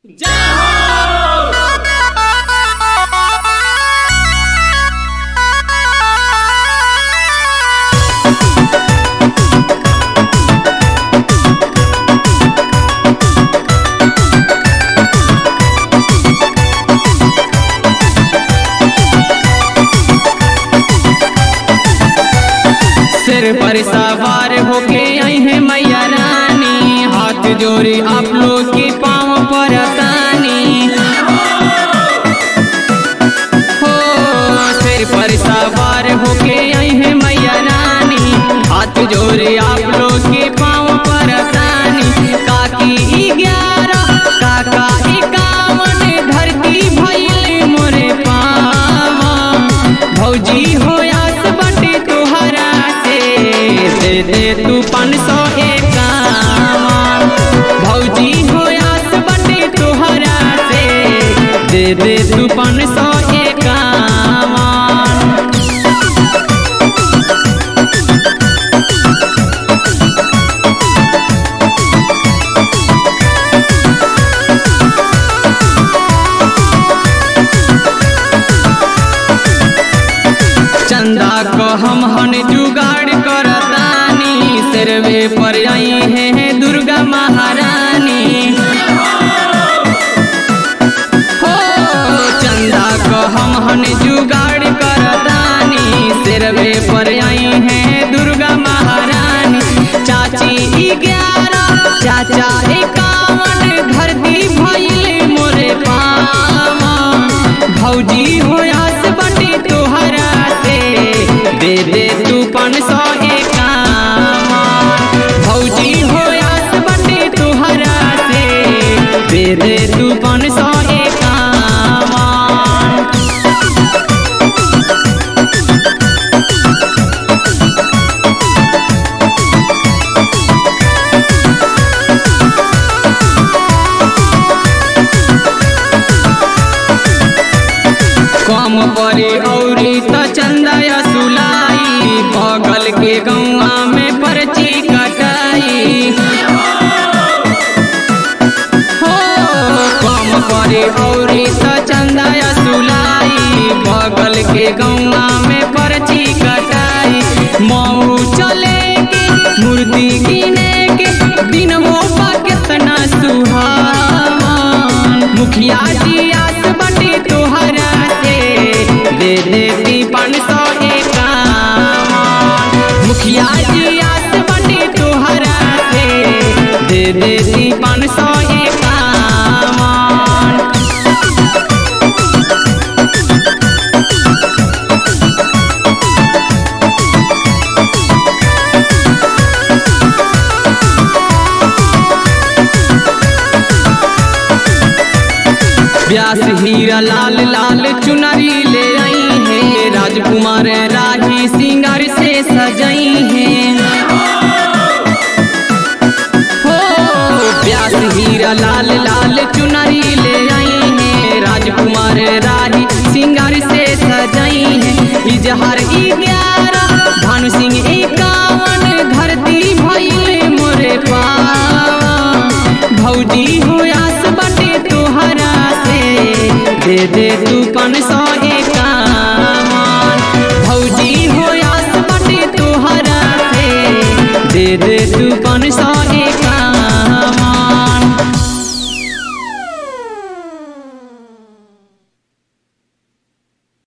सिर पर सवार होके आई है मैया रानी, हाथ जोड़ी आप लोग के पाँव पर तानी हो। सिर पर सवार होके आई है मैया रानी, हाथ जोड़ी आप लोग के पाँव पर तानी। काकी 11 काका 51 धरती भइल मोरे पावा, भौजी हो आस बटे तोहरा दे दे तू 551। भौजी हो आस बटे तोहरा से दे दे तू 551। चंदा को हम हन जुगाड़ करतानी, सिरवे पर आई है दुर्गा महारानी हो। चंदा को हम हन जुगाड़ करतानी, सिरवे पर आई है दुर्गा महारानी। चाची 11 चाचा 51 धरती भइल मोरे पावा, भौजी हो आस बटे तोहरा दे दे तू 551। भौजी हो आस बटे तोहरा से दे दे तू 551। कम परे औरी त चंदा सुलाई, बगल के गौआ में पर्ची कटाई हो। कम परे औरी त चंदा सुलाई, बगल के गौआ में पर्ची कटाई। मऊ चले के मूर्ति गिने के दिन मोपा कितना सुहावन, मुखिया जी आस बटे तोहरा दे देती 551। मुखिया जी आस बटे तोहरा से दे देती 551। व्यास हीरा लाल लाल चुनरी ले आई है, राजकुमार राही सिंगार से सजाई है हो। व्यास हीरा लाल लाल चुनरी ले आई है, राजकुमार राही सिंगार से सजाई है। इजहार 11 भानु सिंह 51 धरती भइल मोरे पावा, भौजी हो आस बटे तोहरा दे दे तू 551। भौजी हो आस बटे तोहरा से दे दे तू 551।